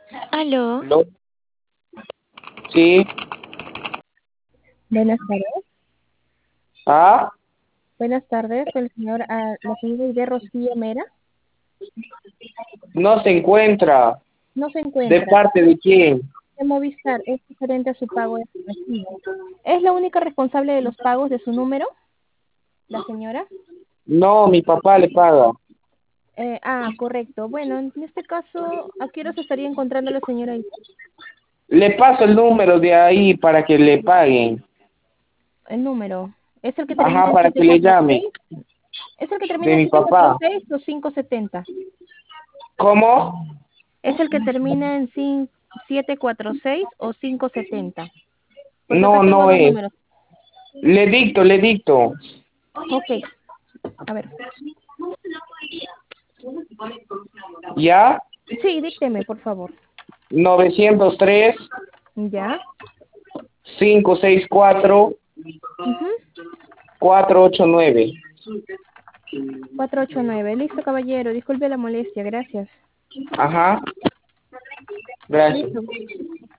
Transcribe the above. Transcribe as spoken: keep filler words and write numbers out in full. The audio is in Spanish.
Aló, ¿Aló? Sí. Buenas tardes. Ah, Buenas tardes, el señor, ah, la señora de Rocío Mera no se encuentra. no se ¿De encuentra. parte de quién? De Movistar es diferente a su pago de recibo. ¿Es la única responsable de los pagos de su número, la señora? No, mi papá le paga. Eh, ah, correcto. Bueno, en este caso, ¿a qué hora se estaría encontrando la señora ahí? Le paso el número de ahí para que le paguen. El número. ¿Es el que termina Ajá, en para que le llame. siete cuatro seis? ¿Es el que termina De en mi siete cuatro papá. seis o quinientos setenta? ¿Cómo? ¿Es el que termina en cin- siete cuatro seis o quinientos setenta? Porque acá No, tengo no dos es. números. Le dicto, le dicto. Ok, a ver. ¿Ya? Sí, dícteme, por favor. novecientos tres, Ya. cinco seis cuatro, Ujú. cuatro ocho nueve. Cuatrocientos ochenta y nueve. Listo, caballero. Disculpe la molestia. Gracias. Ajá. Gracias. Listo.